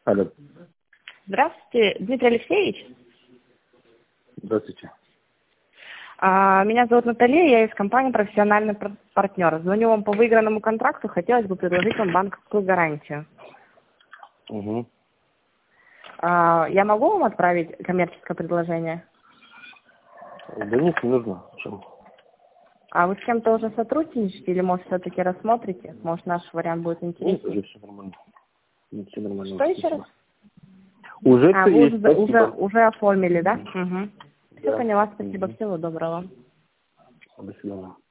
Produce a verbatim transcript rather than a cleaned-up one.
Алло. Здравствуйте, Дмитрий Алексеевич. Здравствуйте. А, Меня зовут Наталья, я из компании «Профессиональный пар- партнер». Звоню вам по выигранному контракту, хотелось бы предложить вам банковскую гарантию. Угу. А, Я могу вам отправить коммерческое предложение? Да нет, не нужно. Чем? А вы с кем-то уже сотрудничаете или, может, все-таки рассмотрите? Может, наш вариант будет Нет, интереснее? уже все нормально. Нет, все нормально. Что еще раз? Уже А, все вы есть, уже, уже, спасибо. уже оформили, да? Угу. Все Да. поняла, спасибо, Угу. всего доброго. До свидания.